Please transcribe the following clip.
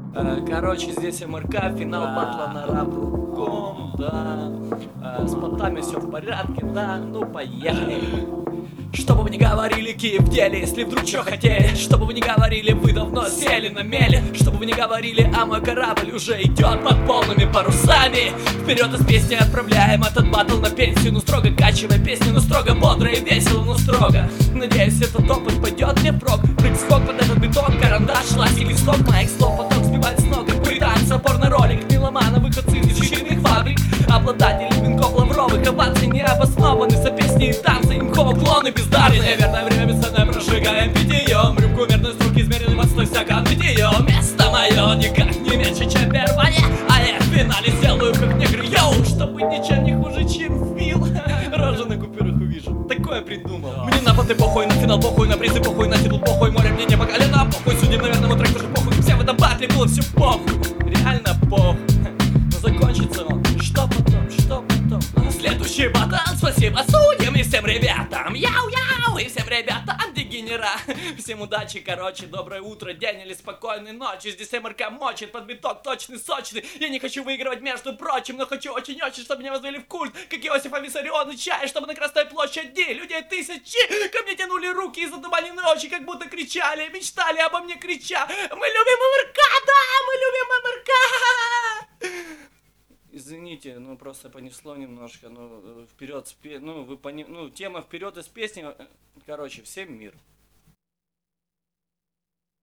Короче, здесь МРК, финал батла на рап.ком, да. С понтами все в порядке, да, ну поехали. Что бы вы ни говорили, Киев в деле, если вдруг что хотели. Что бы вы ни говорили, вы давно сели на мели. Что бы вы ни говорили, а мой корабль уже идет под полными парусами. Вперед из песни отправляем этот батл на пенсию. Ну строго качивая песню, ну строго бодро и весело, ну строго. Надеюсь, этот опыт пойдет мне впрок. Прыг-скок под этот бетон, карандаш, ласки, листок. Моих слов потом сбивать с ног, как британец, опорный ролик. Меломаны, выходцы из вечерних фабрик. Обладатели венков лавровых, оваций необоснованны. Сопесни и танцы, имхово клоны бездарные. Неверное время бесценное прожигаем питьем. Рюмку мерной струки измеренный в отстой стакан питьем. Место мое никак не меньше, чем первое. А я в финале сделаю как негр, йоу. Чтоб быть ничем не хуже, чем Фил. Рожу на купюрах увижу, такое придумал. Мне на поты похуй, на финал похуй, на призы похуй, на титул похуй. Море мне не по колено похуй. Судим, наверное, трек тоже похуй. Всем в этом батле было все похуй. Реально похуй. Но закончится он. Что потом, что потом? Следующий батл, спасибо судьям и всем ребятам. Яу-яу, и всем ребятам, дегенера. Всем удачи, короче, доброе утро, день или спокойной ночи. Здесь МРК мочит, под биток точный, сочный. Я не хочу выигрывать, между прочим, но хочу очень-очень, чтобы меня возвели в культ, как Иосифа Виссариона, чтобы на Красной площади людей тысячи ко мне тянули руки и затуманенные очи, как будто кричали, мечтали обо мне крича. Мы любим МРК, да, мы любим МРК. Извините, ну просто понесло немножко, ну вперед, ну вы тема вперед из песни, короче, всем мир.